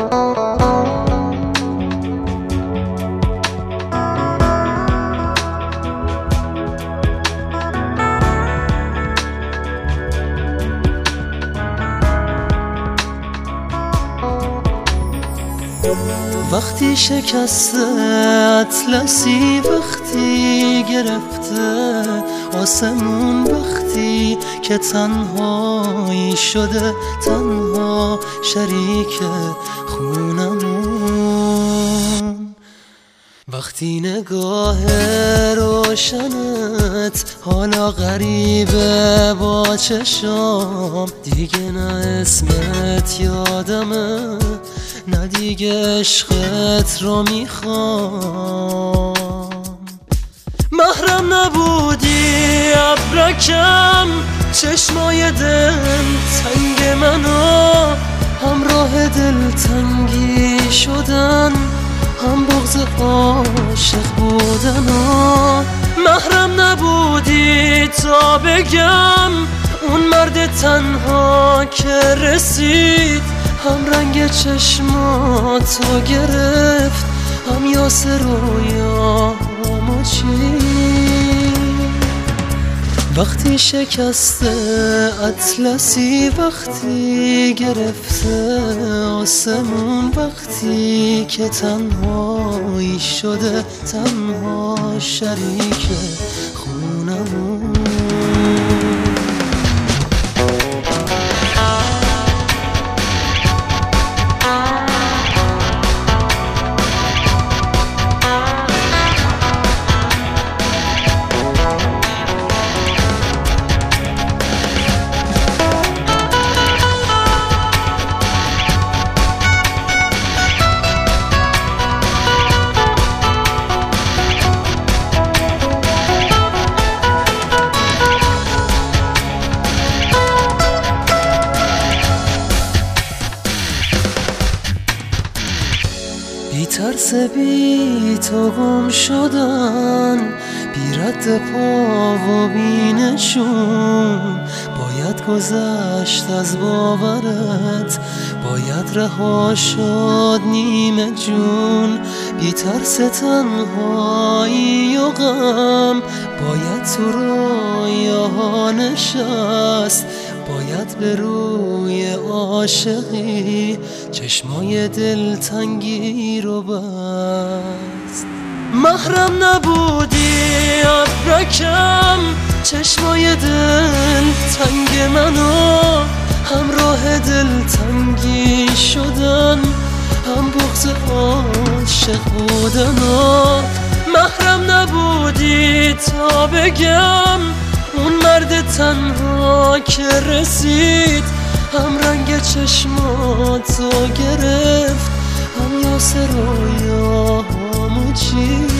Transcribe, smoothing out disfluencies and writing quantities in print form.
وقتی شکسته اطلسی، وقتی گرفته آسمون، وقتی که تنهایی شده تنها شریک خونمون، وقتی نگاه روشنت حالا غریبه با چشام، دیگه نه اسمت یادمه نه دیگه عشقت رو میخوام. محرم نبودی ابرکم، چشمای دل تنگ منو همراه دل تنگی شدن، هم بغض عاشق بودن. محرم نبودی تا بگم اون مرد تنها که رسید، هم رنگ چشماتو گرفت، هم یاس رویامو چید. وقتی شکسته اطلسی، وقتی گرفته آسمون، وقتی که تنهایی شده تنها شریک خونمون. بی ترس بی تو گم شدن، بی رد پا و بی نشون، باید گذشت از باورت، باید رها شد نیمه جون. بی ترس تنهایی و غم، باید تو رویاها نشست، باید به روی عاشقی چشمای دلتنگی رو بست. محرم نبودی ابرکم، چشمای دلتنگ منو همراه دلتنگی شدن، هم بغض عاشق بودن. محرم نبودی تا بگم اون مرد تنها که رسید، هم رنگ چشماتو گرفت، هم یاس رویامو چید.